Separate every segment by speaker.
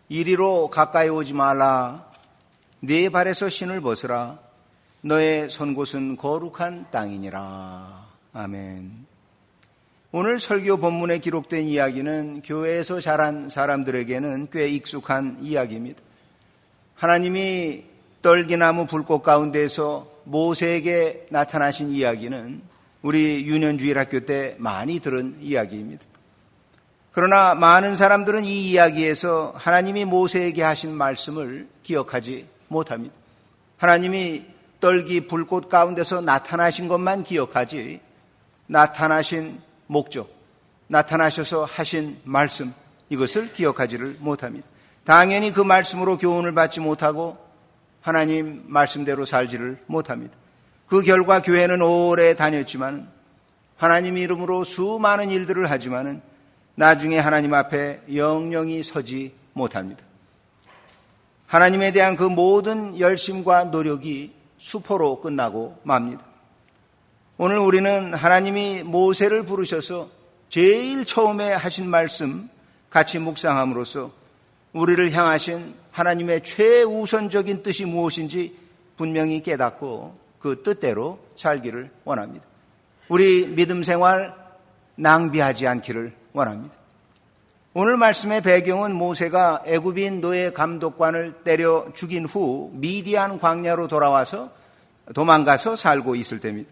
Speaker 1: 이리로 가까이 오지 말라. 네 발에서 신을 벗으라. 너의 선 곳은 거룩한 땅이니라. 아멘. 오늘 설교 본문에 기록된 이야기는 교회에서 자란 사람들에게는 꽤 익숙한 이야기입니다. 하나님이 떨기나무 불꽃 가운데서 모세에게 나타나신 이야기는 우리 유년주일학교 때 많이 들은 이야기입니다. 그러나 많은 사람들은 이 이야기에서 하나님이 모세에게 하신 말씀을 기억하지 못합니다. 하나님이 떨기 불꽃 가운데서 나타나신 것만 기억하지 나타나신 목적, 나타나셔서 하신 말씀, 이것을 기억하지를 못합니다. 당연히 그 말씀으로 교훈을 받지 못하고 하나님 말씀대로 살지를 못합니다. 그 결과 교회는 오래 다녔지만 하나님 이름으로 수많은 일들을 하지만 나중에 하나님 앞에 영영이 서지 못합니다. 하나님에 대한 그 모든 열심과 노력이 수포로 끝나고 맙니다. 오늘 우리는 하나님이 모세를 부르셔서 제일 처음에 하신 말씀 같이 묵상함으로써 우리를 향하신 하나님의 최우선적인 뜻이 무엇인지 분명히 깨닫고 그 뜻대로 살기를 원합니다. 우리 믿음 생활 낭비하지 않기를 원합니다. 오늘 말씀의 배경은 모세가 애굽인 노예 감독관을 때려 죽인 후 미디안 광야로 도망가서 살고 있을 때입니다.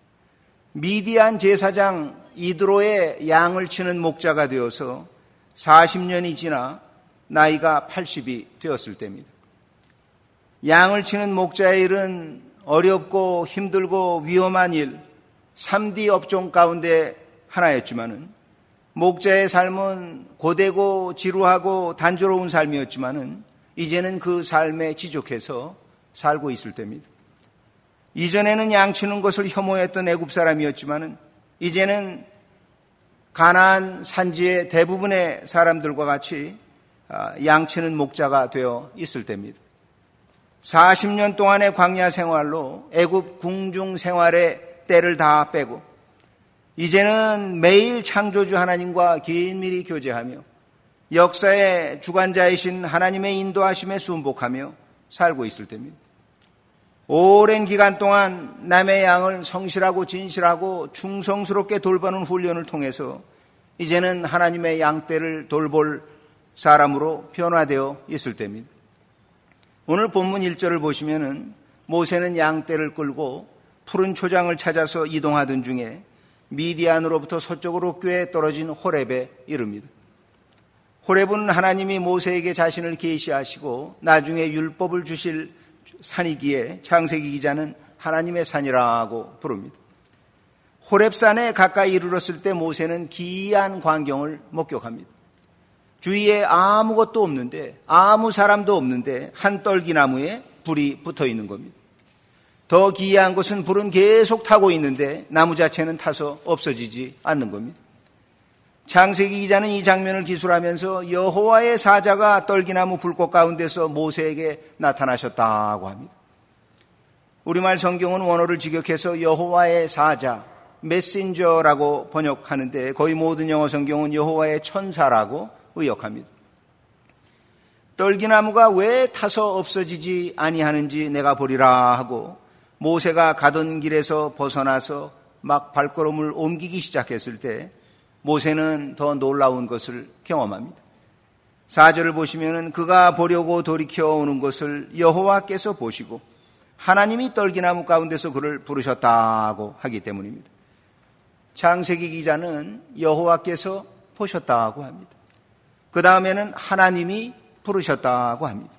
Speaker 1: 미디안 제사장 이드로의 양을 치는 목자가 되어서 40년이 지나 나이가 80이 되었을 때입니다. 양을 치는 목자의 일은 어렵고 힘들고 위험한 일, 3D 업종 가운데 하나였지만은 목자의 삶은 고되고 지루하고 단조로운 삶이었지만은 이제는 그 삶에 지족해서 살고 있을 때입니다. 이전에는 양치는 것을 혐오했던 애굽 사람이었지만은 이제는 가나안 산지의 대부분의 사람들과 같이 양치는 목자가 되어 있을 때입니다. 40년 동안의 광야 생활로 애굽 궁중 생활의 때를 다 빼고 이제는 매일 창조주 하나님과 긴밀히 교제하며 역사의 주관자이신 하나님의 인도하심에 순복하며 살고 있을 때입니다. 오랜 기간 동안 남의 양을 성실하고 진실하고 충성스럽게 돌보는 훈련을 통해서 이제는 하나님의 양떼를 돌볼 사람으로 변화되어 있을 때입니다. 오늘 본문 1절을 보시면은 모세는 양떼를 끌고 푸른 초장을 찾아서 이동하던 중에 미디안으로부터 서쪽으로 꽤 떨어진 호렙에 이릅니다. 호렙은 하나님이 모세에게 자신을 계시하시고 나중에 율법을 주실 산이기에 창세기 기자는 하나님의 산이라고 부릅니다. 호렙산에 가까이 이르렀을 때 모세는 기이한 광경을 목격합니다. 주위에 아무것도 없는데 아무 사람도 없는데 한 떨기나무에 불이 붙어 있는 겁니다. 더 기이한 것은 불은 계속 타고 있는데 나무 자체는 타서 없어지지 않는 겁니다. 창세기 기자는 이 장면을 기술하면서 여호와의 사자가 떨기나무 불꽃 가운데서 모세에게 나타나셨다고 합니다. 우리말 성경은 원어를 직역해서 여호와의 사자, 메신저라고 번역하는데 거의 모든 영어 성경은 여호와의 천사라고 의역합니다. 떨기나무가 왜 타서 없어지지 아니하는지 내가 보리라 하고 모세가 가던 길에서 벗어나서 막 발걸음을 옮기기 시작했을 때 모세는 더 놀라운 것을 경험합니다. 4절을 보시면은 그가 보려고 돌이켜 오는 것을 여호와께서 보시고 하나님이 떨기나무 가운데서 그를 부르셨다고 하기 때문입니다. 창세기 기자는 여호와께서 보셨다고 합니다. 그 다음에는 하나님이 부르셨다고 합니다.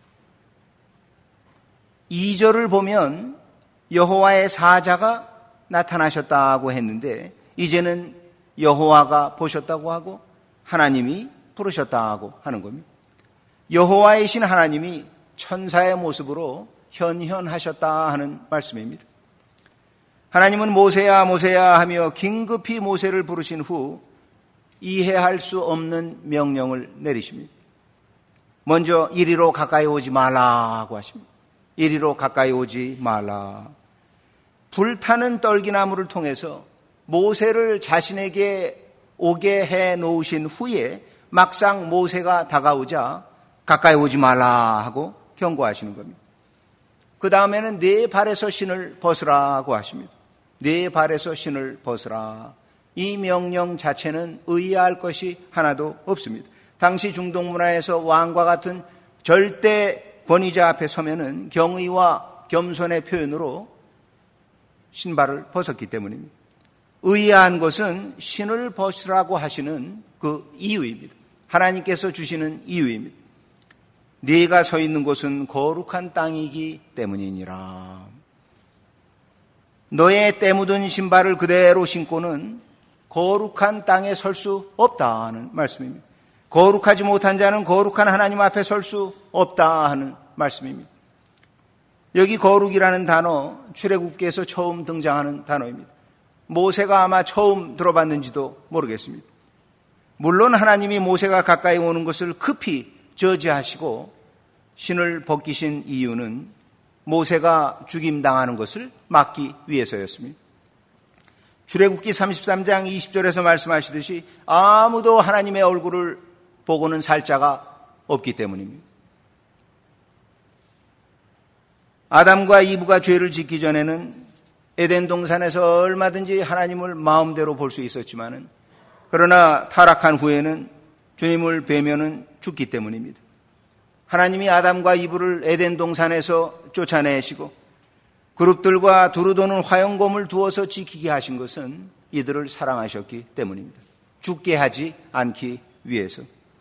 Speaker 1: 2절을 보면 여호와의 사자가 나타나셨다고 했는데 이제는 여호와가 보셨다고 하고 하나님이 부르셨다고 하는 겁니다. 여호와이신 하나님이 천사의 모습으로 현현하셨다 하는 말씀입니다. 하나님은 모세야 모세야 하며 긴급히 모세를 부르신 후 이해할 수 없는 명령을 내리십니다. 먼저 이리로 가까이 오지 말라고 하십니다. 이리로 가까이 오지 말라. 불타는 떨기나무를 통해서 모세를 자신에게 오게 해 놓으신 후에 막상 모세가 다가오자 가까이 오지 말라 하고 경고하시는 겁니다. 그 다음에는 네 발에서 신을 벗으라고 하십니다. 네 발에서 신을 벗으라. 이 명령 자체는 의아할 것이 하나도 없습니다. 당시 중동 문화에서 왕과 같은 절대 권위자 앞에 서면은 경의와 겸손의 표현으로 신발을 벗었기 때문입니다. 의아한 것은 신을 벗으라고 하시는 그 이유입니다. 하나님께서 주시는 이유입니다. 네가 서 있는 곳은 거룩한 땅이기 때문이니라. 너의 때 묻은 신발을 그대로 신고는 거룩한 땅에 설 수 없다는 말씀입니다. 거룩하지 못한 자는 거룩한 하나님 앞에 설 수 없다 하는 말씀입니다. 여기 거룩이라는 단어, 출애굽기에서 처음 등장하는 단어입니다. 모세가 아마 처음 들어봤는지도 모르겠습니다. 물론 하나님이 모세가 가까이 오는 것을 급히 저지하시고 신을 벗기신 이유는 모세가 죽임당하는 것을 막기 위해서였습니다. 출애굽기 33장 20절에서 말씀하시듯이 아무도 하나님의 얼굴을 보고는 살 자가 없기 때문입니다. 아담과 이브가 죄를 짓기 전에는 에덴 동산에서 얼마든지 하나님을 마음대로 볼 수 있었지만은, 그러나 타락한 후에는 주님을 뵈면은 죽기 때문입니다. 하나님이 아담과 이브를 에덴 동산에서 쫓아내시고 그룹들과 두루 도는 화영검을 두어서 지키게 하신 것은 이들을 사랑하셨기 때문입니다. 죽게 하지 않기 위해서.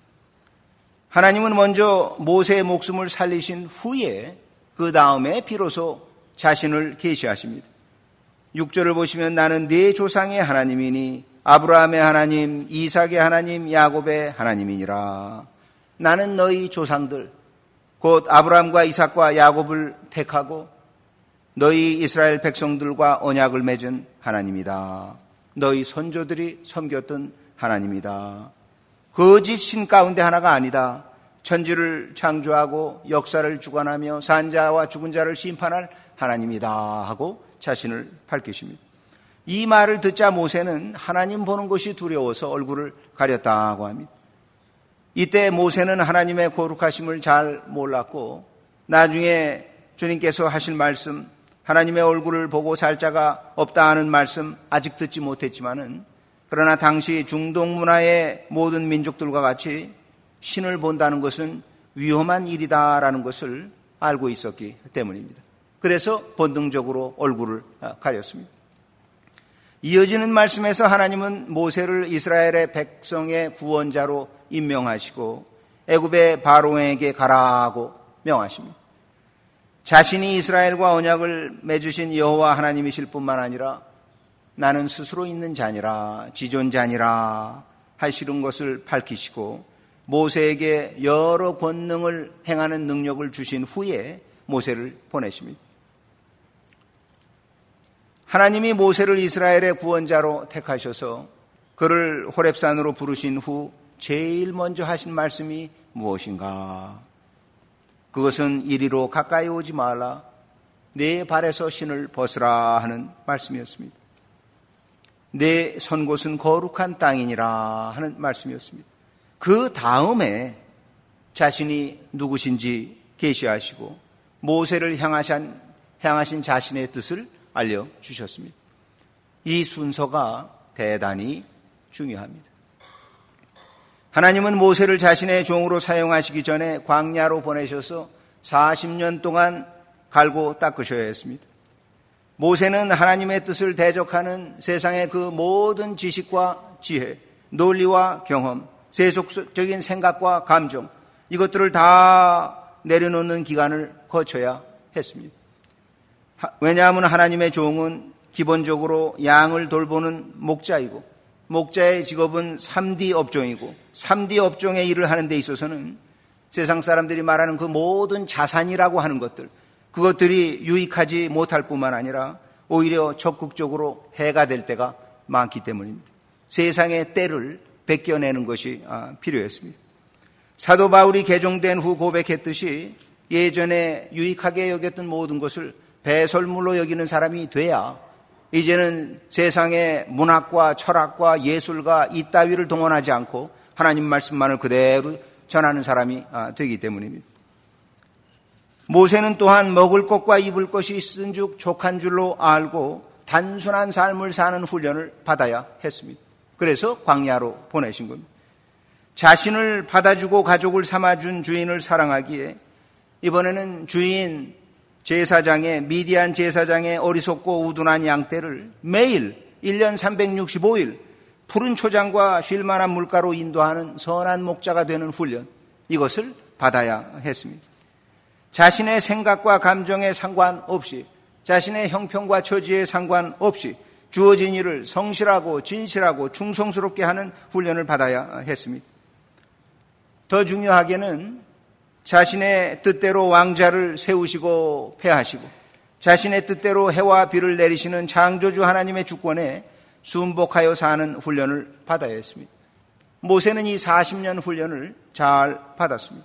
Speaker 1: 하나님은 먼저 모세의 목숨을 살리신 후에 그 다음에 비로소 자신을 계시하십니다. 6절을 보시면 나는 네 조상의 하나님이니 아브라함의 하나님, 이삭의 하나님, 야곱의 하나님이니라. 나는 너희 조상들, 곧 아브라함과 이삭과 야곱을 택하고 너희 이스라엘 백성들과 언약을 맺은 하나님이다. 너희 선조들이 섬겼던 하나님이다. 거짓 신 가운데 하나가 아니다. 천지를 창조하고 역사를 주관하며 산 자와 죽은 자를 심판할 하나님이다 하고 자신을 밝히십니다. 이 말을 듣자 모세는 하나님 보는 것이 두려워서 얼굴을 가렸다고 합니다. 이때 모세는 하나님의 거룩하심을 잘 몰랐고 나중에 주님께서 하실 말씀, 하나님의 얼굴을 보고 살 자가 없다 하는 말씀 아직 듣지 못했지만은, 그러나 당시 중동 문화의 모든 민족들과 같이 신을 본다는 것은 위험한 일이다라는 것을 알고 있었기 때문입니다. 그래서 본능적으로 얼굴을 가렸습니다. 이어지는 말씀에서 하나님은 모세를 이스라엘의 백성의 구원자로 임명하시고 애굽의 바로에게 가라고 명하십니다. 자신이 이스라엘과 언약을 맺으신 여호와 하나님이실 뿐만 아니라 나는 스스로 있는 자니라, 지존자니라 하시는 것을 밝히시고 모세에게 여러 권능을 행하는 능력을 주신 후에 모세를 보내십니다. 하나님이 모세를 이스라엘의 구원자로 택하셔서 그를 호렙산으로 부르신 후 제일 먼저 하신 말씀이 무엇인가? 그것은 이리로 가까이 오지 말라. 내 발에서 신을 벗으라 하는 말씀이었습니다. 내 선 곳은 거룩한 땅이니라 하는 말씀이었습니다. 그 다음에 자신이 누구신지 계시하시고 모세를 향하신 자신의 뜻을 알려주셨습니다. 이 순서가 대단히 중요합니다. 하나님은 모세를 자신의 종으로 사용하시기 전에 광야로 보내셔서 40년 동안 갈고 닦으셔야 했습니다. 모세는 하나님의 뜻을 대적하는 세상의 그 모든 지식과 지혜, 논리와 경험, 세속적인 생각과 감정, 이것들을 다 내려놓는 기간을 거쳐야 했습니다. 왜냐하면 하나님의 종은 기본적으로 양을 돌보는 목자이고 목자의 직업은 3D 업종이고 3D 업종의 일을 하는 데 있어서는 세상 사람들이 말하는 그 모든 자산이라고 하는 것들, 그것들이 유익하지 못할 뿐만 아니라 오히려 적극적으로 해가 될 때가 많기 때문입니다. 세상의 때를 벗겨내는 것이 필요했습니다. 사도 바울이 개종된 후 고백했듯이 예전에 유익하게 여겼던 모든 것을 배설물로 여기는 사람이 돼야 이제는 세상의 문학과 철학과 예술가 이따위를 동원하지 않고 하나님 말씀만을 그대로 전하는 사람이 되기 때문입니다. 모세는 또한 먹을 것과 입을 것이 있은 즉 족한 줄로 알고 단순한 삶을 사는 훈련을 받아야 했습니다. 그래서 광야로 보내신 겁니다. 자신을 받아주고 가족을 삼아준 주인을 사랑하기에 이번에는 주인 제사장의 미디안 제사장의 어리석고 우둔한 양떼를 매일 1년 365일 푸른 초장과 쉴만한 물가로 인도하는 선한 목자가 되는 훈련, 이것을 받아야 했습니다. 자신의 생각과 감정에 상관없이, 자신의 형편과 처지에 상관없이 주어진 일을 성실하고 진실하고 충성스럽게 하는 훈련을 받아야 했습니다. 더 중요하게는 자신의 뜻대로 왕자를 세우시고 폐하시고 자신의 뜻대로 해와 비를 내리시는 창조주 하나님의 주권에 순복하여 사는 훈련을 받아야 했습니다. 모세는 이 40년 훈련을 잘 받았습니다.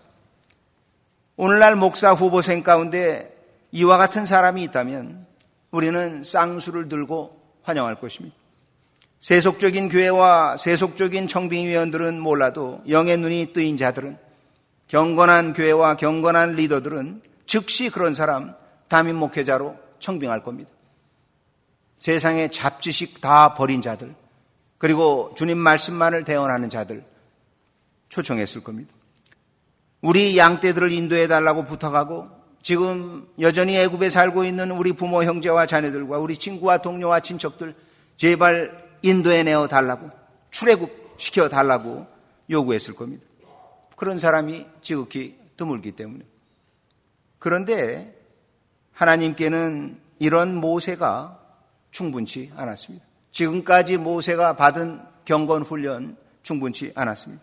Speaker 1: 오늘날 목사 후보생 가운데 이와 같은 사람이 있다면 우리는 쌍수를 들고 환영할 것입니다. 세속적인 교회와 세속적인 청빙위원들은 몰라도 영의 눈이 뜨인 자들은, 경건한 교회와 경건한 리더들은 즉시 그런 사람 담임 목회자로 청빙할 겁니다. 세상의 잡지식 다 버린 자들, 그리고 주님 말씀만을 대언하는 자들 초청했을 겁니다. 우리 양떼들을 인도해달라고 부탁하고 지금 여전히 애굽에 살고 있는 우리 부모 형제와 자녀들과 우리 친구와 동료와 친척들 제발 인도해내어 달라고, 출애굽시켜 달라고 요구했을 겁니다. 그런 사람이 지극히 드물기 때문에. 그런데 하나님께는 이런 모세가 충분치 않았습니다. 지금까지 모세가 받은 경건 훈련 충분치 않았습니다.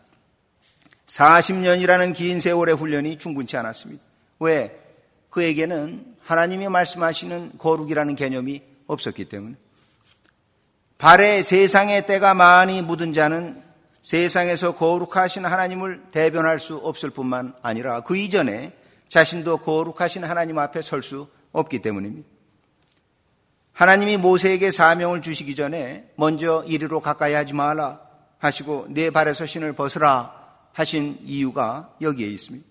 Speaker 1: 40년이라는 긴 세월의 훈련이 충분치 않았습니다. 왜? 그에게는 하나님이 말씀하시는 거룩이라는 개념이 없었기 때문에. 발에 세상의 때가 많이 묻은 자는 세상에서 거룩하신 하나님을 대변할 수 없을 뿐만 아니라 그 이전에 자신도 거룩하신 하나님 앞에 설 수 없기 때문입니다. 하나님이 모세에게 사명을 주시기 전에 먼저 이리로 가까이 하지 말라 하시고 네 발에서 신을 벗으라 하신 이유가 여기에 있습니다.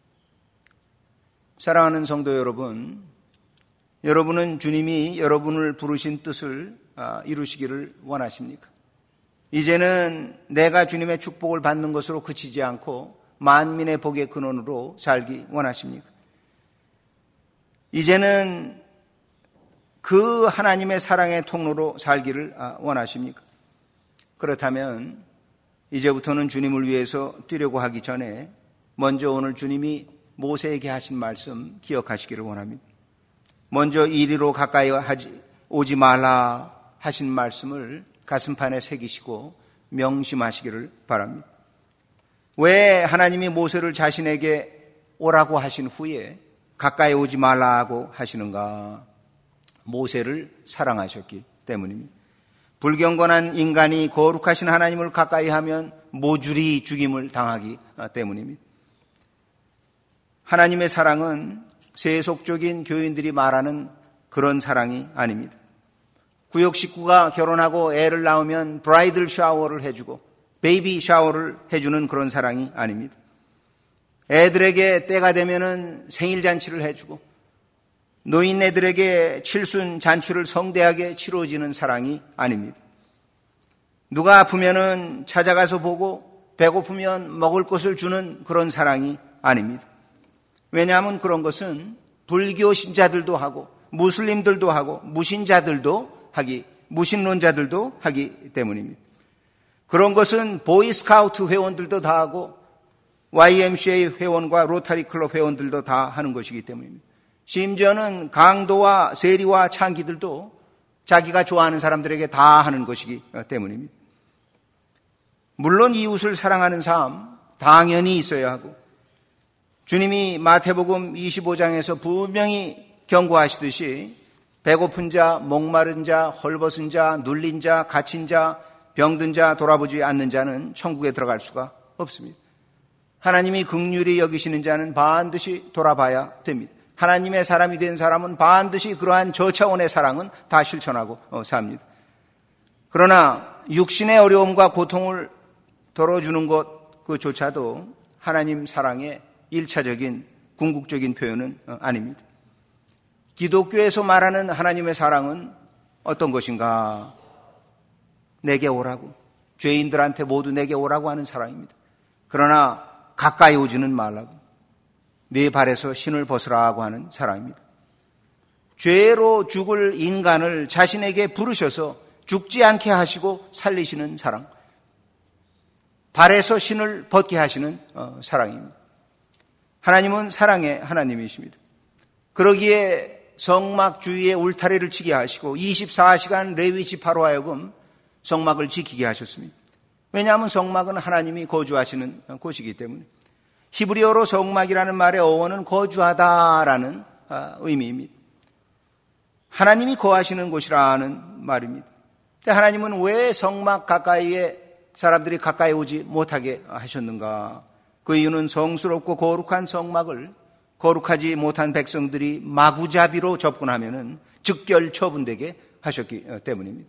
Speaker 1: 사랑하는 성도 여러분, 여러분은 주님이 여러분을 부르신 뜻을 이루시기를 원하십니까? 이제는 내가 주님의 축복을 받는 것으로 그치지 않고 만민의 복의 근원으로 살기 원하십니까? 이제는 그 하나님의 사랑의 통로로 살기를 원하십니까? 그렇다면 이제부터는 주님을 위해서 뛰려고 하기 전에 먼저 오늘 주님이 모세에게 하신 말씀 기억하시기를 원합니다. 먼저 이리로 가까이 오지 말라 하신 말씀을 가슴판에 새기시고 명심하시기를 바랍니다. 왜 하나님이 모세를 자신에게 오라고 하신 후에 가까이 오지 말라고 하시는가? 모세를 사랑하셨기 때문입니다. 불경건한 인간이 거룩하신 하나님을 가까이 하면 모조리 죽임을 당하기 때문입니다. 하나님의 사랑은 세속적인 교인들이 말하는 그런 사랑이 아닙니다. 구역 식구가 결혼하고 애를 낳으면 브라이덜 샤워를 해주고 베이비 샤워를 해주는 그런 사랑이 아닙니다. 애들에게 때가 되면은 생일 잔치를 해주고 노인네들에게 칠순 잔치를 성대하게 치러지는 사랑이 아닙니다. 누가 아프면은 찾아가서 보고 배고프면 먹을 것을 주는 그런 사랑이 아닙니다. 왜냐하면 그런 것은 불교 신자들도 하고 무슬림들도 하고 무신론자들도 하기 때문입니다. 그런 것은 보이스카우트 회원들도 다 하고 YMCA 회원과 로타리 클럽 회원들도 다 하는 것이기 때문입니다. 심지어는 강도와 세리와 창기들도 자기가 좋아하는 사람들에게 다 하는 것이기 때문입니다. 물론 이웃을 사랑하는 삶 당연히 있어야 하고 주님이 마태복음 25장에서 분명히 경고하시듯이 배고픈 자, 목마른 자, 헐벗은 자, 눌린 자, 갇힌 자, 병든 자, 돌아보지 않는 자는 천국에 들어갈 수가 없습니다. 하나님이 긍휼히 여기시는 자는 반드시 돌아봐야 됩니다. 하나님의 사람이 된 사람은 반드시 그러한 저차원의 사랑은 다 실천하고 삽니다. 그러나 육신의 어려움과 고통을 덜어주는 것 그조차도 하나님 사랑의 1차적인 궁극적인 표현은 아닙니다. 기독교에서 말하는 하나님의 사랑은 어떤 것인가? 내게 오라고, 죄인들한테 모두 내게 오라고 하는 사랑입니다. 그러나 가까이 오지는 말라고, 네 발에서 신을 벗으라고 하는 사랑입니다. 죄로 죽을 인간을 자신에게 부르셔서 죽지 않게 하시고 살리시는 사랑, 발에서 신을 벗게 하시는 사랑입니다. 하나님은 사랑의 하나님이십니다. 그러기에 성막 주위에 울타리를 치게 하시고 24시간 레위 지파로 하여금 성막을 지키게 하셨습니다. 왜냐하면 성막은 하나님이 거주하시는 곳이기 때문에. 히브리어로 성막이라는 말의 어원은 거주하다라는 의미입니다. 하나님이 거하시는 곳이라는 말입니다. 근데 하나님은 왜 성막 가까이에 사람들이 가까이 오지 못하게 하셨는가? 그 이유는 성스럽고 거룩한 성막을 거룩하지 못한 백성들이 마구잡이로 접근하면은 즉결 처분되게 하셨기 때문입니다.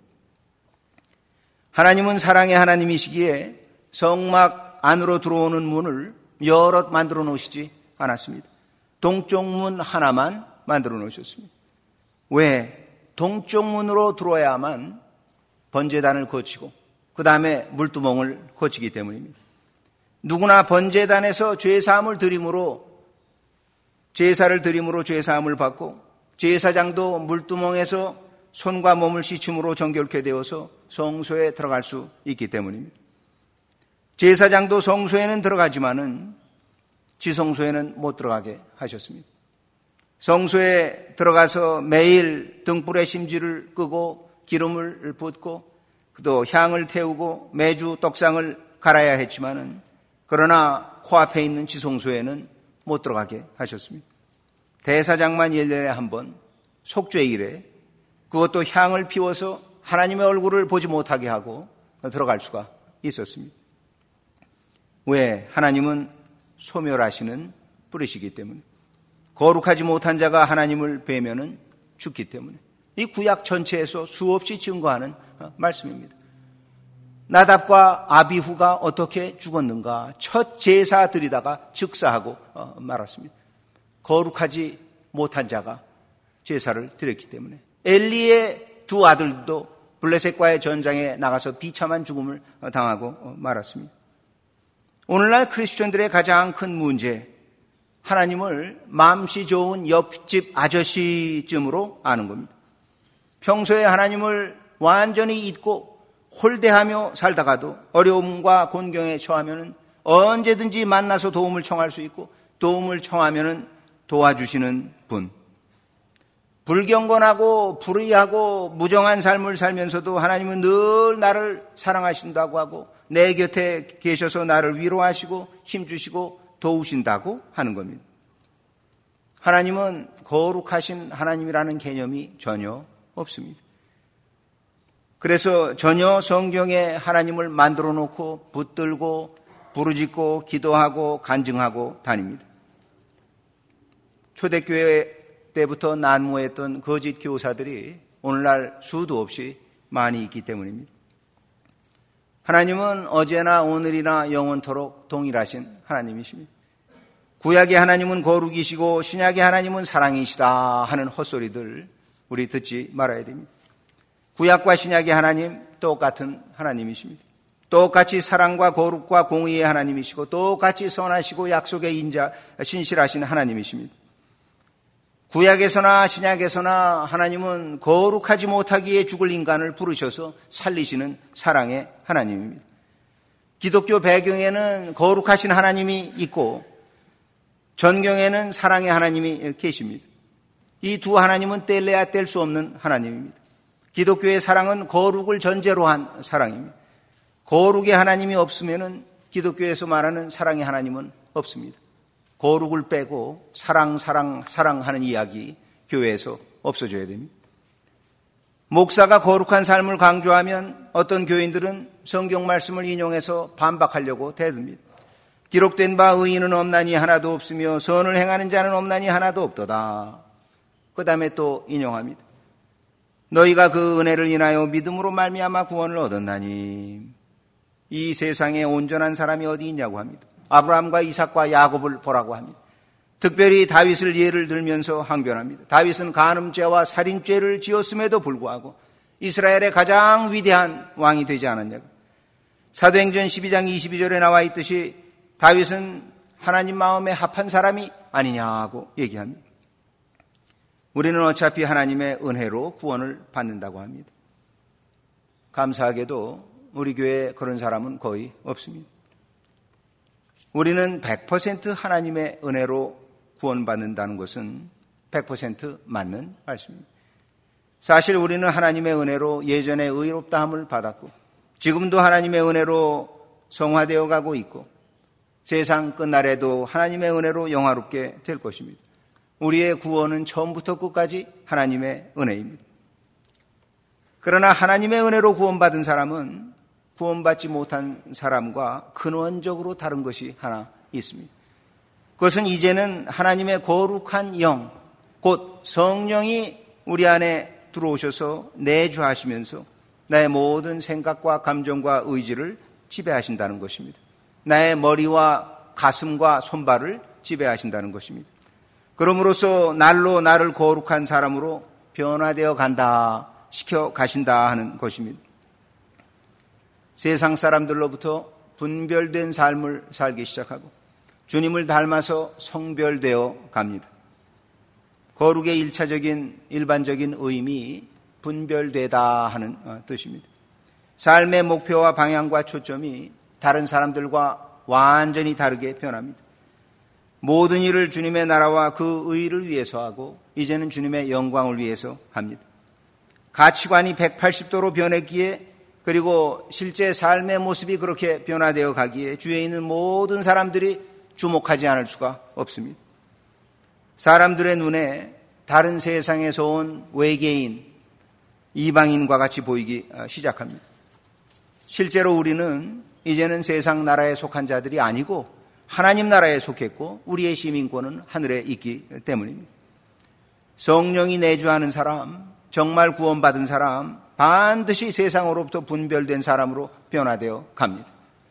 Speaker 1: 하나님은 사랑의 하나님이시기에 성막 안으로 들어오는 문을 여럿 만들어 놓으시지 않았습니다. 동쪽 문 하나만 만들어 놓으셨습니다. 왜? 동쪽 문으로 들어야만 번제단을 거치고 그 다음에 물두멍을 거치기 때문입니다. 누구나 번제단에서 죄사함을 드림으로, 제사를 드림으로 죄사함을 받고, 제사장도 물두멍에서 손과 몸을 씻음으로 정결케 되어서 성소에 들어갈 수 있기 때문입니다. 제사장도 성소에는 들어가지만은 지성소에는 못 들어가게 하셨습니다. 성소에 들어가서 매일 등불에 심지를 끄고 기름을 붓고 또 향을 태우고 매주 떡상을 갈아야 했지만은, 그러나 코앞에 있는 지성소에는 못 들어가게 하셨습니다. 대사장만 1년에 한 번 속죄일에, 그것도 향을 피워서 하나님의 얼굴을 보지 못하게 하고 들어갈 수가 있었습니다. 왜? 하나님은 소멸하시는 뿌리시기 때문에. 거룩하지 못한 자가 하나님을 뵈면은 죽기 때문에. 이 구약 전체에서 수없이 증거하는 말씀입니다. 나답과 아비후가 어떻게 죽었는가? 첫 제사 드리다가 즉사하고 말았습니다. 거룩하지 못한 자가 제사를 드렸기 때문에. 엘리의 두 아들도 블레셋과의 전장에 나가서 비참한 죽음을 당하고 말았습니다. 오늘날 크리스천들의 가장 큰 문제, 하나님을 맘씨 좋은 옆집 아저씨쯤으로 아는 겁니다. 평소에 하나님을 완전히 잊고 홀대하며 살다가도 어려움과 곤경에 처하면 언제든지 만나서 도움을 청할 수 있고, 도움을 청하면 도와주시는 분. 불경건하고 불의하고 무정한 삶을 살면서도 하나님은 늘 나를 사랑하신다고 하고 내 곁에 계셔서 나를 위로하시고 힘주시고 도우신다고 하는 겁니다. 하나님은 거룩하신 하나님이라는 개념이 전혀 없습니다. 그래서 전혀 성경에 하나님을 만들어 놓고 붙들고 부르짖고 기도하고 간증하고 다닙니다. 초대교회 때부터 난무했던 거짓 교사들이 오늘날 수도 없이 많이 있기 때문입니다. 하나님은 어제나 오늘이나 영원토록 동일하신 하나님이십니다. 구약의 하나님은 거룩이시고 신약의 하나님은 사랑이시다 하는 헛소리들 우리 듣지 말아야 됩니다. 구약과 신약의 하나님 똑같은 하나님이십니다. 똑같이 사랑과 거룩과 공의의 하나님이시고 똑같이 선하시고 약속의 인자 신실하신 하나님이십니다. 구약에서나 신약에서나 하나님은 거룩하지 못하기에 죽을 인간을 부르셔서 살리시는 사랑의 하나님입니다. 기독교 배경에는 거룩하신 하나님이 있고 전경에는 사랑의 하나님이 계십니다. 이 두 하나님은 뗄래야 뗄 수 없는 하나님입니다. 기독교의 사랑은 거룩을 전제로 한 사랑입니다. 거룩의 하나님이 없으면은 기독교에서 말하는 사랑의 하나님은 없습니다. 거룩을 빼고 사랑하는 이야기 교회에서 없어져야 됩니다. 목사가 거룩한 삶을 강조하면 어떤 교인들은 성경 말씀을 인용해서 반박하려고 대듭니다. 기록된 바 의인은 없나니 하나도 없으며 선을 행하는 자는 없나니 하나도 없도다. 그 다음에 또 인용합니다. 너희가 그 은혜를 인하여 믿음으로 말미암아 구원을 얻었나니 이 세상에 온전한 사람이 어디 있냐고 합니다. 아브라함과 이삭과 야곱을 보라고 합니다. 특별히 다윗을 예를 들면서 항변합니다. 다윗은 간음죄와 살인죄를 지었음에도 불구하고 이스라엘의 가장 위대한 왕이 되지 않았냐고. 사도행전 12장 22절에 나와 있듯이 다윗은 하나님 마음에 합한 사람이 아니냐고 얘기합니다. 우리는 어차피 하나님의 은혜로 구원을 받는다고 합니다. 감사하게도 우리 교회에 그런 사람은 거의 없습니다. 우리는 100% 하나님의 은혜로 구원받는다는 것은 100% 맞는 말씀입니다. 사실 우리는 하나님의 은혜로 예전에 의롭다함을 받았고 지금도 하나님의 은혜로 성화되어 가고 있고 세상 끝날에도 하나님의 은혜로 영화롭게 될 것입니다. 우리의 구원은 처음부터 끝까지 하나님의 은혜입니다. 그러나 하나님의 은혜로 구원받은 사람은 구원받지 못한 사람과 근원적으로 다른 것이 하나 있습니다. 그것은 이제는 하나님의 거룩한 영, 곧 성령이 우리 안에 들어오셔서 내주하시면서 나의 모든 생각과 감정과 의지를 지배하신다는 것입니다. 나의 머리와 가슴과 손발을 지배하신다는 것입니다. 그럼으로써 날로 나를 거룩한 사람으로 변화되어 간다, 시켜 가신다 하는 것입니다. 세상 사람들로부터 분별된 삶을 살기 시작하고 주님을 닮아서 성별되어 갑니다. 거룩의 일반적인 의미 분별되다 하는 뜻입니다. 삶의 목표와 방향과 초점이 다른 사람들과 완전히 다르게 변합니다. 모든 일을 주님의 나라와 그 의를 위해서 하고 이제는 주님의 영광을 위해서 합니다. 가치관이 180도로 변했기에 그리고 실제 삶의 모습이 그렇게 변화되어 가기에 주위에 있는 모든 사람들이 주목하지 않을 수가 없습니다. 사람들의 눈에 다른 세상에서 온 외계인, 이방인과 같이 보이기 시작합니다. 실제로 우리는 이제는 세상 나라에 속한 자들이 아니고 하나님 나라에 속했고 우리의 시민권은 하늘에 있기 때문입니다. 성령이 내주하는 사람, 정말 구원받은 사람, 반드시 세상으로부터 분별된 사람으로 변화되어 갑니다.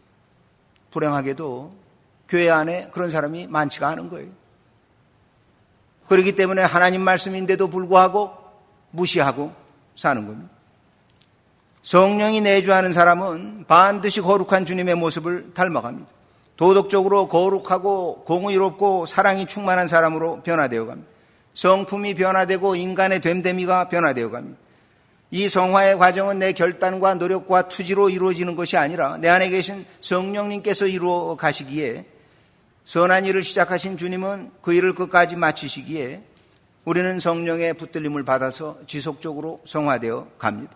Speaker 1: 불행하게도 교회 안에 그런 사람이 많지가 않은 거예요. 그렇기 때문에 하나님 말씀인데도 불구하고 무시하고 사는 겁니다. 성령이 내주하는 사람은 반드시 거룩한 주님의 모습을 닮아갑니다. 도덕적으로 거룩하고 공의롭고 사랑이 충만한 사람으로 변화되어 갑니다. 성품이 변화되고 인간의 됨됨이가 변화되어 갑니다. 이 성화의 과정은 내 결단과 노력과 투지로 이루어지는 것이 아니라 내 안에 계신 성령님께서 이루어 가시기에 선한 일을 시작하신 주님은 그 일을 끝까지 마치시기에 우리는 성령의 붙들림을 받아서 지속적으로 성화되어 갑니다.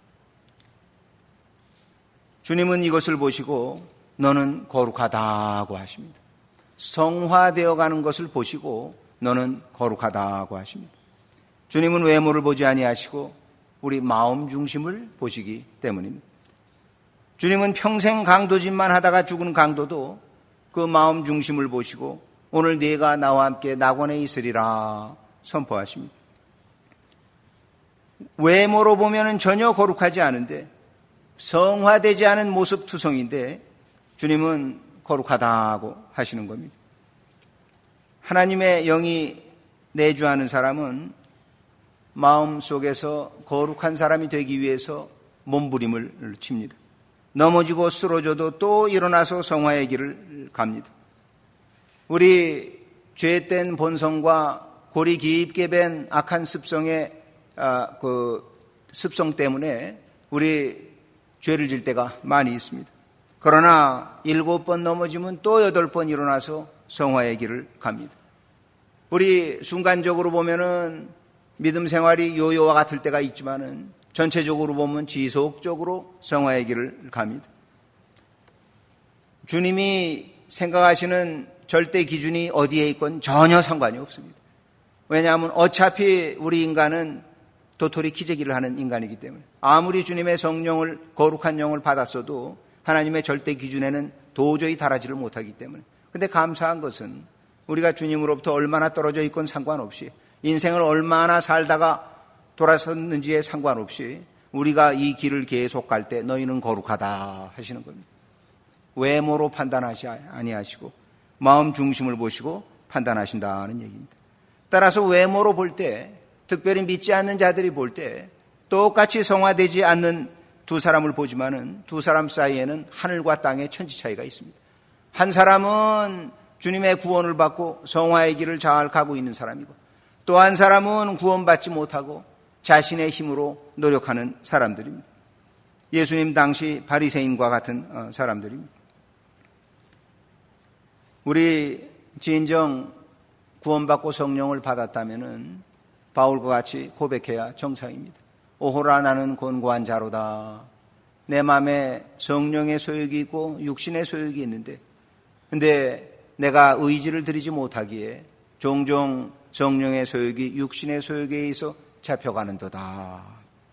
Speaker 1: 주님은 이것을 보시고 너는 거룩하다고 하십니다. 성화되어 가는 것을 보시고 너는 거룩하다고 하십니다. 주님은 외모를 보지 아니하시고 우리 마음 중심을 보시기 때문입니다. 주님은 평생 강도짓만 하다가 죽은 강도도 그 마음 중심을 보시고 오늘 네가 나와 함께 낙원에 있으리라 선포하십니다. 외모로 보면 전혀 거룩하지 않은데 성화되지 않은 모습 투성인데 주님은 거룩하다고 하시는 겁니다. 하나님의 영이 내주하는 사람은 마음속에서 거룩한 사람이 되기 위해서 몸부림을 칩니다. 넘어지고 쓰러져도 또 일어나서 성화의 길을 갑니다. 우리 죄된 본성과 골이 깊게 밴 악한 습성의 습성 때문에 우리 죄를 질 때가 많이 있습니다. 그러나 7번 넘어지면 또 8번 일어나서 성화의 길을 갑니다. 우리 순간적으로 보면은 믿음 생활이 요요와 같을 때가 있지만은 전체적으로 보면 지속적으로 성화의 길을 갑니다. 주님이 생각하시는 절대 기준이 어디에 있건 전혀 상관이 없습니다. 왜냐하면 어차피 우리 인간은 도토리 키재기를 하는 인간이기 때문에 아무리 주님의 성령을 거룩한 영을 받았어도 하나님의 절대 기준에는 도저히 달하지를 못하기 때문에. 근데 감사한 것은 우리가 주님으로부터 얼마나 떨어져 있건 상관없이 인생을 얼마나 살다가 돌아섰는지에 상관없이 우리가 이 길을 계속 갈 때 너희는 거룩하다 하시는 겁니다. 외모로 판단하시 아니하시고 마음 중심을 보시고 판단하신다는 얘기입니다. 따라서 외모로 볼 때, 특별히 믿지 않는 자들이 볼 때 똑같이 성화되지 않는 두 사람을 보지만은 두 사람 사이에는 하늘과 땅의 천지 차이가 있습니다. 한 사람은 주님의 구원을 받고 성화의 길을 잘 가고 있는 사람이고, 또 한 사람은 구원받지 못하고 자신의 힘으로 노력하는 사람들입니다. 예수님 당시 바리새인과 같은 사람들입니다. 우리 진정 구원받고 성령을 받았다면은 바울과 같이 고백해야 정상입니다. 오호라 나는 곤고한 자로다. 내 마음에 성령의 소욕이 있고 육신의 소욕이 있는데, 근데 내가 의지를 들이지 못하기에 종종 성령의 소욕이 육신의 소욕에 의해서 잡혀가는도다.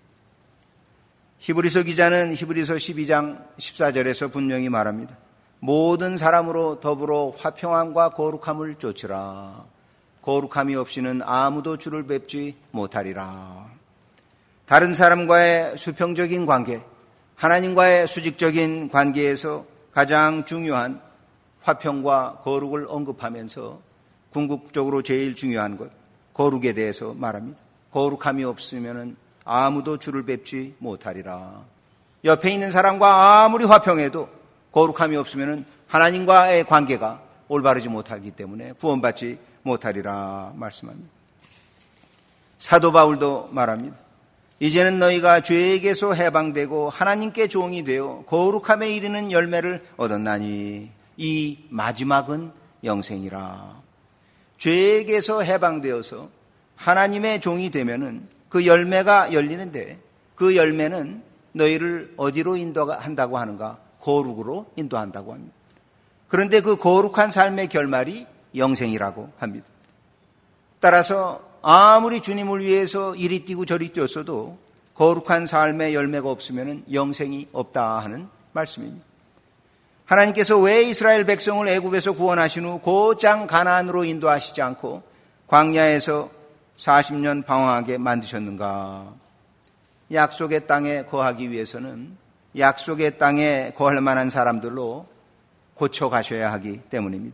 Speaker 1: 히브리서 기자는 히브리서 12장 14절에서 분명히 말합니다. 모든 사람으로 더불어 화평함과 거룩함을 쫓으라. 거룩함이 없이는 아무도 주를 뵙지 못하리라. 다른 사람과의 수평적인 관계, 하나님과의 수직적인 관계에서 가장 중요한 화평과 거룩을 언급하면서 궁극적으로 제일 중요한 것, 거룩에 대해서 말합니다. 거룩함이 없으면 아무도 주를 뵙지 못하리라. 옆에 있는 사람과 아무리 화평해도 거룩함이 없으면 하나님과의 관계가 올바르지 못하기 때문에 구원받지 못하리라 말씀합니다. 사도 바울도 말합니다. 이제는 너희가 죄에게서 해방되고 하나님께 종이 되어 거룩함에 이르는 열매를 얻었나니 이 마지막은 영생이라. 죄에게서 해방되어서 하나님의 종이 되면은 그 열매가 열리는데, 그 열매는 너희를 어디로 인도한다고 하는가? 거룩으로 인도한다고 합니다. 그런데 그 거룩한 삶의 결말이 영생이라고 합니다. 따라서 아무리 주님을 위해서 이리 뛰고 저리 뛰었어도 거룩한 삶의 열매가 없으면 영생이 없다 하는 말씀입니다. 하나님께서 왜 이스라엘 백성을 애굽에서 구원하신 후 곧장 가나안으로 인도하시지 않고 광야에서 40년 방황하게 만드셨는가? 약속의 땅에 거하기 위해서는 약속의 땅에 거할 만한 사람들로 고쳐가셔야 하기 때문입니다.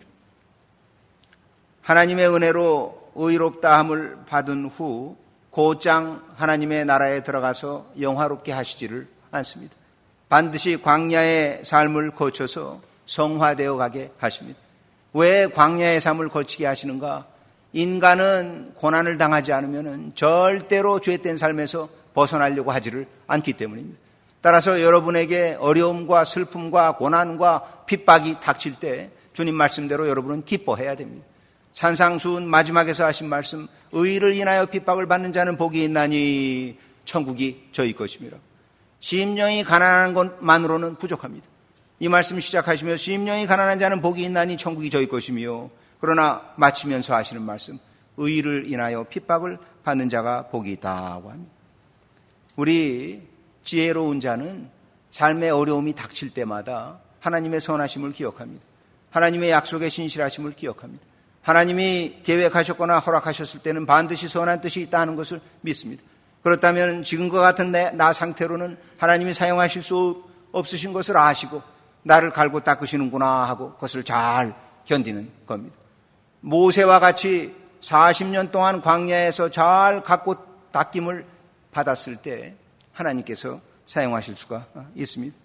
Speaker 1: 하나님의 은혜로 의롭다함을 받은 후 곧장 하나님의 나라에 들어가서 영화롭게 하시지를 않습니다. 반드시 광야의 삶을 거쳐서 성화되어 가게 하십니다. 왜 광야의 삶을 거치게 하시는가? 인간은 고난을 당하지 않으면 절대로 죄된 삶에서 벗어나려고 하지를 않기 때문입니다. 따라서 여러분에게 어려움과 슬픔과 고난과 핍박이 닥칠 때 주님 말씀대로 여러분은 기뻐해야 됩니다. 산상수훈 마지막에서 하신 말씀, 의를 인하여 핍박을 받는 자는 복이 있나니 천국이 저희 것입니다. 심령이 가난한 것만으로는 부족합니다. 이 말씀 시작하시며 심령이 가난한 자는 복이 있나니 천국이 저희 것이며, 그러나 마치면서 하시는 말씀, 의를 인하여 핍박을 받는 자가 복이 있다고 합니다. 우리 지혜로운 자는 삶의 어려움이 닥칠 때마다 하나님의 선하심을 기억합니다. 하나님의 약속의 신실하심을 기억합니다. 하나님이 계획하셨거나 허락하셨을 때는 반드시 선한 뜻이 있다는 것을 믿습니다. 그렇다면 지금과 같은 나 상태로는 하나님이 사용하실 수 없으신 것을 아시고 나를 갈고 닦으시는구나 하고 그것을 잘 견디는 겁니다. 모세와 같이 40년 동안 광야에서 잘 갖고 닦임을 받았을 때 하나님께서 사용하실 수가 있습니다.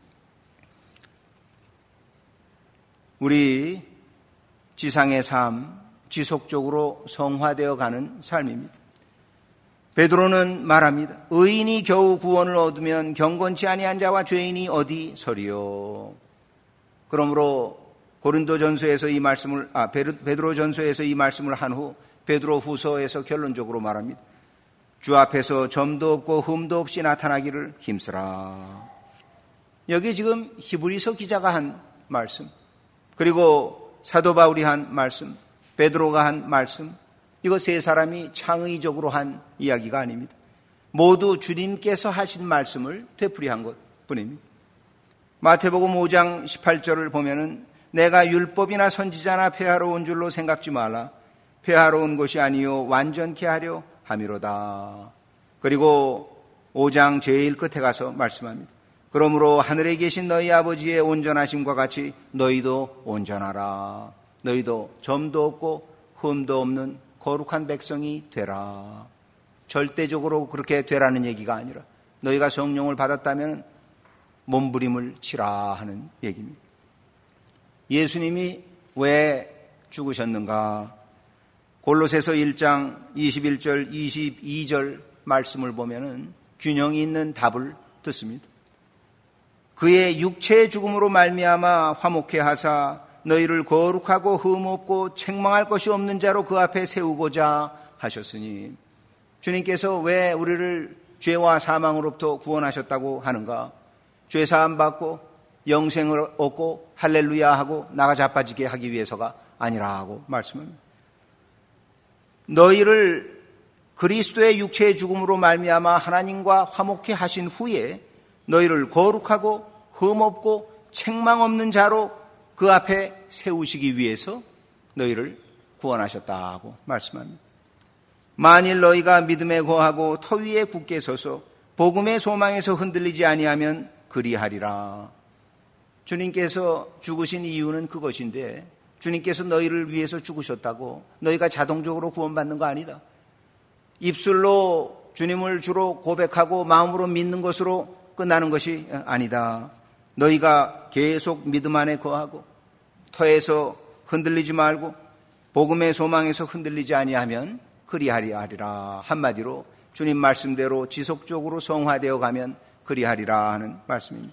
Speaker 1: 우리 지상의 삶, 지속적으로 성화되어 가는 삶입니다. 베드로는 말합니다. 의인이 겨우 구원을 얻으면 경건치 아니한 자와 죄인이 어디 서리요. 그러므로 고린도전서에서 이 말씀을 베드로전서에서 이 말씀을 한 후 베드로후서에서 결론적으로 말합니다. 주 앞에서 점도 없고 흠도 없이 나타나기를 힘쓰라. 여기 지금 히브리서 기자가 한 말씀, 그리고 사도 바울이 한 말씀, 베드로가 한 말씀, 이거 세 사람이 창의적으로 한 이야기가 아닙니다. 모두 주님께서 하신 말씀을 되풀이한 것뿐입니다. 마태복음 5장 18절을 보면은 내가 율법이나 선지자나 폐하러 온 줄로 생각지 말라. 폐하러 온 것이 아니요 완전케 하려 함이로다. 그리고 5장 제일 끝에 가서 말씀합니다. 그러므로 하늘에 계신 너희 아버지의 온전하심과 같이 너희도 온전하라. 너희도 점도 없고 흠도 없는 거룩한 백성이 되라. 절대적으로 그렇게 되라는 얘기가 아니라 너희가 성령을 받았다면 몸부림을 치라 하는 얘기입니다. 예수님이 왜 죽으셨는가? 골로새서 1장 21절 22절 말씀을 보면은 균형이 있는 답을 듣습니다. 그의 육체의 죽음으로 말미암아 화목해 하사 너희를 거룩하고 흠없고 책망할 것이 없는 자로 그 앞에 세우고자 하셨으니, 주님께서 왜 우리를 죄와 사망으로부터 구원하셨다고 하는가? 죄 사함 받고 영생을 얻고 할렐루야 하고 나가 자빠지게 하기 위해서가 아니라고 말씀합니다. 너희를 그리스도의 육체의 죽음으로 말미암아 하나님과 화목해 하신 후에 너희를 거룩하고 흠없고 책망 없는 자로 그 앞에 세우시기 위해서 너희를 구원하셨다고 말씀합니다. 만일 너희가 믿음에 거하고 터 위에 굳게 서서 복음의 소망에서 흔들리지 아니하면 그리하리라. 주님께서 죽으신 이유는 그것인데, 주님께서 너희를 위해서 죽으셨다고 너희가 자동적으로 구원받는 거 아니다. 입술로 주님을 주로 고백하고 마음으로 믿는 것으로 끝나는 것이 아니다. 너희가 계속 믿음 안에 거하고 터에서 흔들리지 말고 복음의 소망에서 흔들리지 아니하면 그리하리라. 한마디로 주님 말씀대로 지속적으로 성화되어 가면 그리하리라 하는 말씀입니다.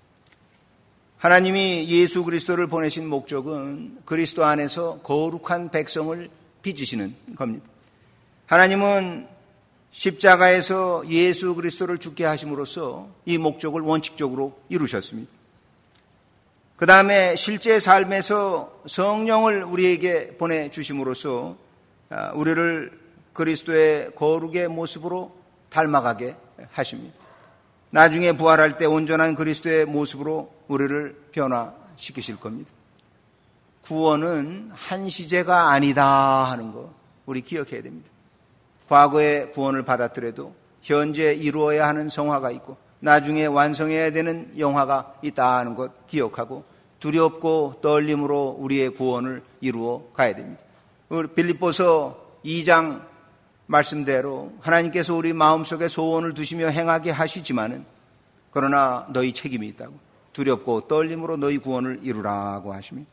Speaker 1: 하나님이 예수 그리스도를 보내신 목적은 그리스도 안에서 거룩한 백성을 빚으시는 겁니다. 하나님은 십자가에서 예수 그리스도를 죽게 하심으로써 이 목적을 원칙적으로 이루셨습니다. 그 다음에 실제 삶에서 성령을 우리에게 보내주심으로써 우리를 그리스도의 거룩의 모습으로 닮아가게 하십니다. 나중에 부활할 때 온전한 그리스도의 모습으로 우리를 변화시키실 겁니다. 구원은 한시제가 아니다 하는 거 우리 기억해야 됩니다. 과거에 구원을 받았더라도 현재 이루어야 하는 성화가 있고 나중에 완성해야 되는 영화가 있다 하는 것 기억하고 두렵고 떨림으로 우리의 구원을 이루어 가야 됩니다. 빌립보서 2장 말씀대로 하나님께서 우리 마음속에 소원을 두시며 행하게 하시지만은 그러나 너희 책임이 있다고 두렵고 떨림으로 너희 구원을 이루라고 하십니다.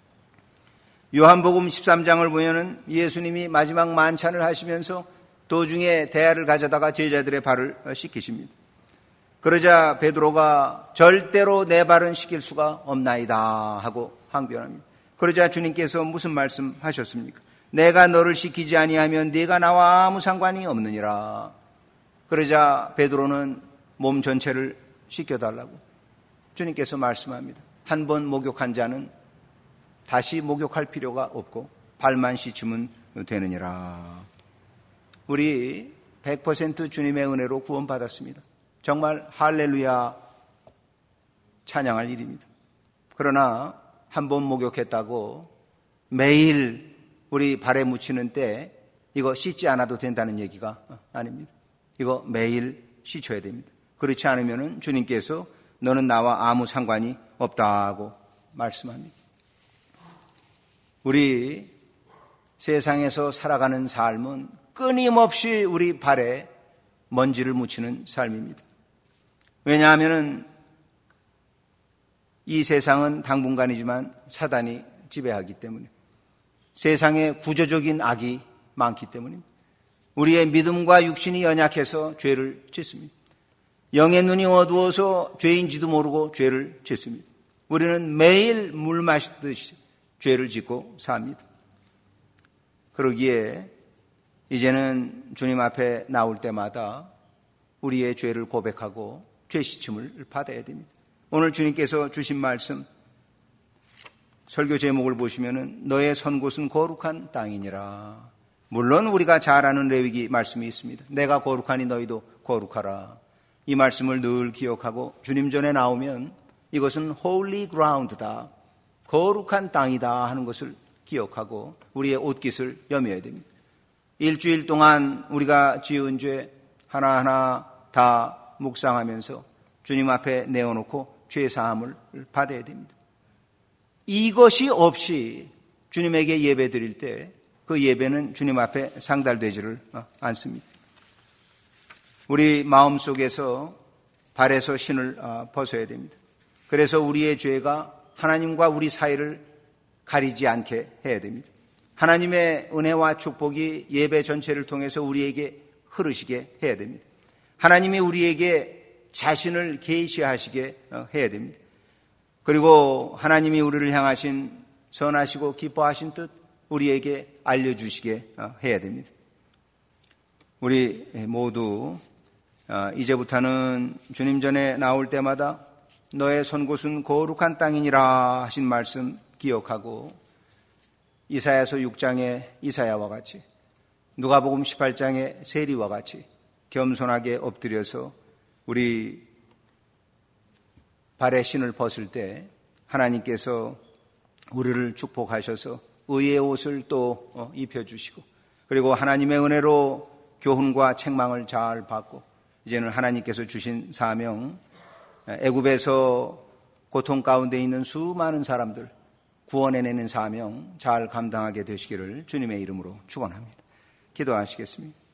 Speaker 1: 요한복음 13장을 보면은 예수님이 마지막 만찬을 하시면서 도중에 대야를 가져다가 제자들의 발을 씻기십니다. 그러자 베드로가 절대로 내 발은 씻길 수가 없나이다 하고 항변합니다. 그러자 주님께서 무슨 말씀하셨습니까? 내가 너를 씻기지 아니하면 네가 나와 아무 상관이 없느니라. 그러자 베드로는 몸 전체를 씻겨달라고 주님께서 말씀합니다. 한 번 목욕한 자는 다시 목욕할 필요가 없고 발만 씻으면 되느니라. 우리 100% 주님의 은혜로 구원받았습니다. 정말 할렐루야 찬양할 일입니다. 그러나 한 번 목욕했다고 매일 우리 발에 묻히는 때 이거 씻지 않아도 된다는 얘기가 아닙니다. 이거 매일 씻어야 됩니다. 그렇지 않으면 주님께서 너는 나와 아무 상관이 없다고 말씀합니다. 우리 세상에서 살아가는 삶은 끊임없이 우리 발에 먼지를 묻히는 삶입니다. 왜냐하면 이 세상은 당분간이지만 사단이 지배하기 때문에 세상에 구조적인 악이 많기 때문입니다. 우리의 믿음과 육신이 연약해서 죄를 짓습니다. 영의 눈이 어두워서 죄인지도 모르고 죄를 짓습니다. 우리는 매일 물 마시듯이 죄를 짓고 삽니다. 그러기에 이제는 주님 앞에 나올 때마다 우리의 죄를 고백하고 죄 씻음을 받아야 됩니다. 오늘 주님께서 주신 말씀 설교 제목을 보시면은 너의 선 곳은 거룩한 땅이니라. 물론 우리가 잘 아는 레위기 말씀이 있습니다. 내가 거룩하니 너희도 거룩하라. 이 말씀을 늘 기억하고 주님 전에 나오면 이것은 holy ground다. 거룩한 땅이다 하는 것을 기억하고 우리의 옷깃을 여며야 됩니다. 일주일 동안 우리가 지은 죄 하나하나 다 묵상하면서 주님 앞에 내어놓고 죄 사함을 받아야 됩니다. 이것이 없이 주님에게 예배 드릴 때 그 예배는 주님 앞에 상달되지를 않습니다. 우리 마음속에서 발에서 신을 벗어야 됩니다. 그래서 우리의 죄가 하나님과 우리 사이를 가리지 않게 해야 됩니다. 하나님의 은혜와 축복이 예배 전체를 통해서 우리에게 흐르시게 해야 됩니다. 하나님이 우리에게 자신을 계시하시게 해야 됩니다. 그리고 하나님이 우리를 향하신 선하시고 기뻐하신 뜻 우리에게 알려주시게 해야 됩니다. 우리 모두 이제부터는 주님 전에 나올 때마다 너의 선 곳은 거룩한 땅이니라 하신 말씀 기억하고 이사야서 6장의 이사야와 같이 누가복음 18장의 세리와 같이 겸손하게 엎드려서 우리 발에 신을 벗을 때 하나님께서 우리를 축복하셔서 의의 옷을 또 입혀주시고 그리고 하나님의 은혜로 교훈과 책망을 잘 받고 이제는 하나님께서 주신 사명 애굽에서 고통 가운데 있는 수많은 사람들 구원해내는 사명 잘 감당하게 되시기를 주님의 이름으로 축원합니다. 기도하시겠습니다.